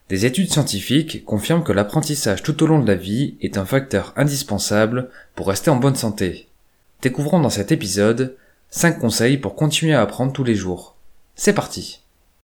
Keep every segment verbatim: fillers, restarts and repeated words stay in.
Des études scientifiques confirment que l'apprentissage tout au long de la vie est un facteur indispensable pour rester en bonne santé. Découvrons dans cet épisode cinq conseils pour continuer à apprendre tous les jours. C'est parti!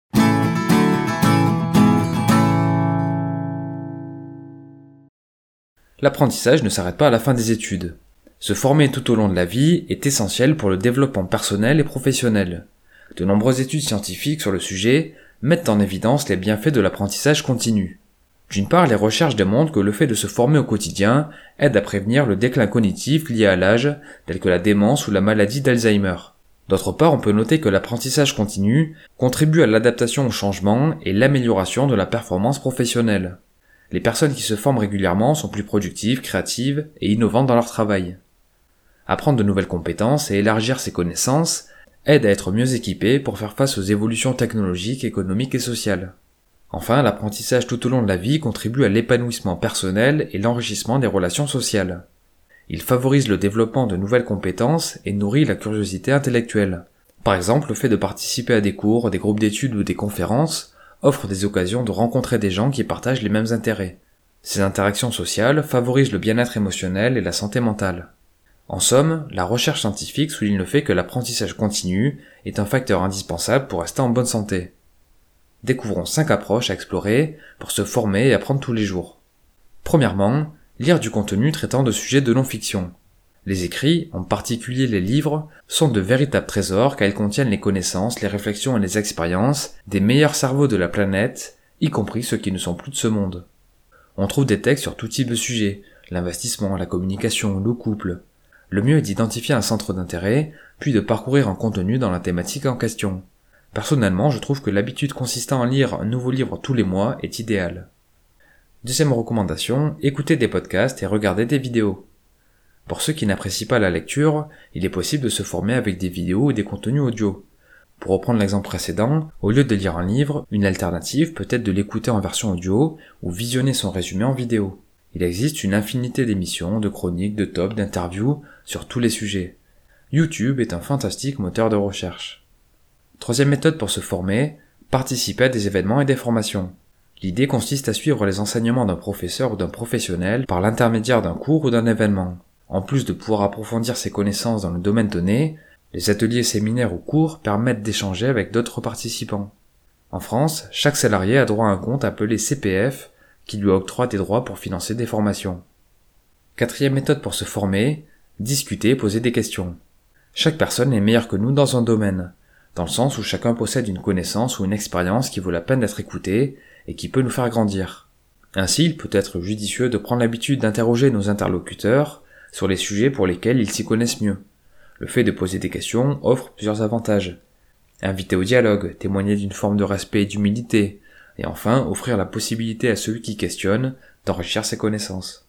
L'apprentissage ne s'arrête pas à la fin des études. Se former tout au long de la vie est essentiel pour le développement personnel et professionnel. De nombreuses études scientifiques sur le sujet mettent en évidence les bienfaits de l'apprentissage continu. D'une part, les recherches démontrent que le fait de se former au quotidien aide à prévenir le déclin cognitif lié à l'âge, tel que la démence ou la maladie d'Alzheimer. D'autre part, on peut noter que l'apprentissage continu contribue à l'adaptation au changement et l'amélioration de la performance professionnelle. Les personnes qui se forment régulièrement sont plus productives, créatives et innovantes dans leur travail. Apprendre de nouvelles compétences et élargir ses connaissances aide à être mieux équipé pour faire face aux évolutions technologiques, économiques et sociales. Enfin, l'apprentissage tout au long de la vie contribue à l'épanouissement personnel et l'enrichissement des relations sociales. Il favorise le développement de nouvelles compétences et nourrit la curiosité intellectuelle. Par exemple, le fait de participer à des cours, des groupes d'études ou des conférences offre des occasions de rencontrer des gens qui partagent les mêmes intérêts. Ces interactions sociales favorisent le bien-être émotionnel et la santé mentale. En somme, la recherche scientifique souligne le fait que l'apprentissage continu est un facteur indispensable pour rester en bonne santé. Découvrons cinq approches à explorer pour se former et apprendre tous les jours. Premièrement, lire du contenu traitant de sujets de non-fiction. Les écrits, en particulier les livres, sont de véritables trésors car ils contiennent les connaissances, les réflexions et les expériences des meilleurs cerveaux de la planète, y compris ceux qui ne sont plus de ce monde. On trouve des textes sur tout type de sujets, l'investissement, la communication, le couple. Le mieux est d'identifier un centre d'intérêt, puis de parcourir un contenu dans la thématique en question. Personnellement, je trouve que l'habitude consistant à lire un nouveau livre tous les mois est idéale. Deuxième recommandation, écoutez des podcasts et regardez des vidéos. Pour ceux qui n'apprécient pas la lecture, il est possible de se former avec des vidéos ou des contenus audio. Pour reprendre l'exemple précédent, au lieu de lire un livre, une alternative peut être de l'écouter en version audio ou visionner son résumé en vidéo. Il existe une infinité d'émissions, de chroniques, de tops, d'interviews sur tous les sujets. YouTube est un fantastique moteur de recherche. Troisième méthode pour se former, participer à des événements et des formations. L'idée consiste à suivre les enseignements d'un professeur ou d'un professionnel par l'intermédiaire d'un cours ou d'un événement. En plus de pouvoir approfondir ses connaissances dans le domaine donné, les ateliers, séminaires ou cours permettent d'échanger avec d'autres participants. En France, chaque salarié a droit à un compte appelé C P F qui lui octroie des droits pour financer des formations. Quatrième méthode pour se former, discuter, poser des questions. Chaque personne est meilleure que nous dans un domaine, dans le sens où chacun possède une connaissance ou une expérience qui vaut la peine d'être écoutée et qui peut nous faire grandir. Ainsi, il peut être judicieux de prendre l'habitude d'interroger nos interlocuteurs sur les sujets pour lesquels ils s'y connaissent mieux. Le fait de poser des questions offre plusieurs avantages. Inviter au dialogue, témoigner d'une forme de respect et d'humilité, et enfin offrir la possibilité à celui qui questionne d'enrichir ses connaissances.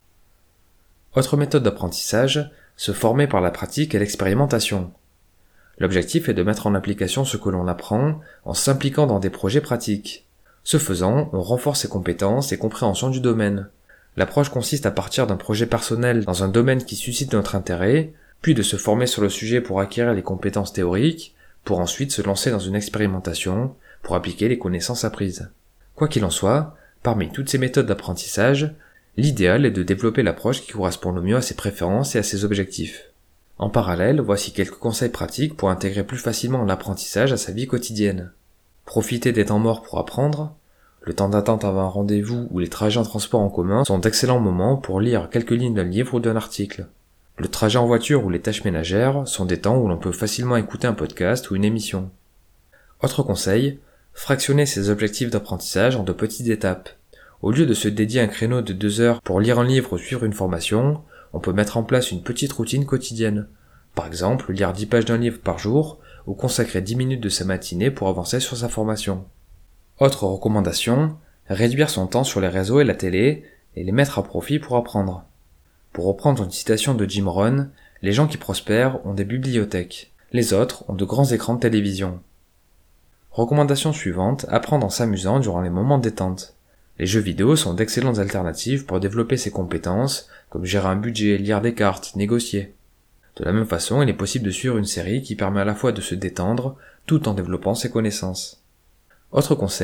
Autre méthode d'apprentissage, se former par la pratique et l'expérimentation. L'objectif est de mettre en application ce que l'on apprend en s'impliquant dans des projets pratiques. Ce faisant, on renforce ses compétences et compréhension du domaine. L'approche consiste à partir d'un projet personnel dans un domaine qui suscite notre intérêt, puis de se former sur le sujet pour acquérir les compétences théoriques, pour ensuite se lancer dans une expérimentation, pour appliquer les connaissances apprises. Quoi qu'il en soit, parmi toutes ces méthodes d'apprentissage, l'idéal est de développer l'approche qui correspond le mieux à ses préférences et à ses objectifs. En parallèle, voici quelques conseils pratiques pour intégrer plus facilement l'apprentissage à sa vie quotidienne. Profiter des temps morts pour apprendre. Le temps d'attente avant un rendez-vous ou les trajets en transport en commun sont d'excellents moments pour lire quelques lignes d'un livre ou d'un article. Le trajet en voiture ou les tâches ménagères sont des temps où l'on peut facilement écouter un podcast ou une émission. Autre conseil, fractionner ses objectifs d'apprentissage en de petites étapes. Au lieu de se dédier un créneau de deux heures pour lire un livre ou suivre une formation, on peut mettre en place une petite routine quotidienne. Par exemple, lire dix pages d'un livre par jour ou consacrer dix minutes de sa matinée pour avancer sur sa formation. Autre recommandation, réduire son temps sur les réseaux et la télé et les mettre à profit pour apprendre. Pour reprendre une citation de Jim Rohn, les gens qui prospèrent ont des bibliothèques, les autres ont de grands écrans de télévision. Recommandation suivante, apprendre en s'amusant durant les moments de détente. Les jeux vidéo sont d'excellentes alternatives pour développer ses compétences, comme gérer un budget, lire des cartes, négocier. De la même façon, il est possible de suivre une série qui permet à la fois de se détendre, tout en développant ses connaissances. Autre conseil,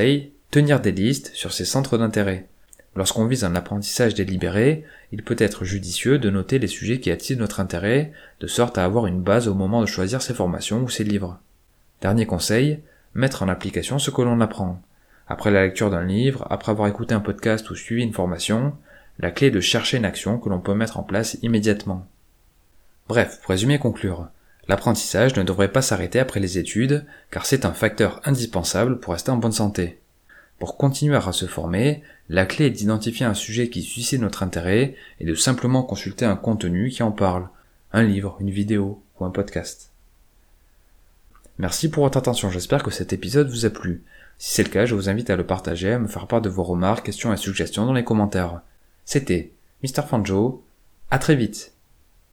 Tenir des listes sur ses centres d'intérêt. Lorsqu'on vise un apprentissage délibéré, il peut être judicieux de noter les sujets qui attisent notre intérêt, de sorte à avoir une base au moment de choisir ses formations ou ses livres. Dernier conseil, mettre en application ce que l'on apprend. Après la lecture d'un livre, après avoir écouté un podcast ou suivi une formation, la clé est de chercher une action que l'on peut mettre en place immédiatement. Bref, pour résumer et conclure, l'apprentissage ne devrait pas s'arrêter après les études, car c'est un facteur indispensable pour rester en bonne santé. Pour continuer à se former, la clé est d'identifier un sujet qui suscite notre intérêt et de simplement consulter un contenu qui en parle, un livre, une vidéo ou un podcast. Merci pour votre attention, j'espère que cet épisode vous a plu. Si c'est le cas, je vous invite à le partager, à me faire part de vos remarques, questions et suggestions dans les commentaires. C'était mister Fanjo, à très vite.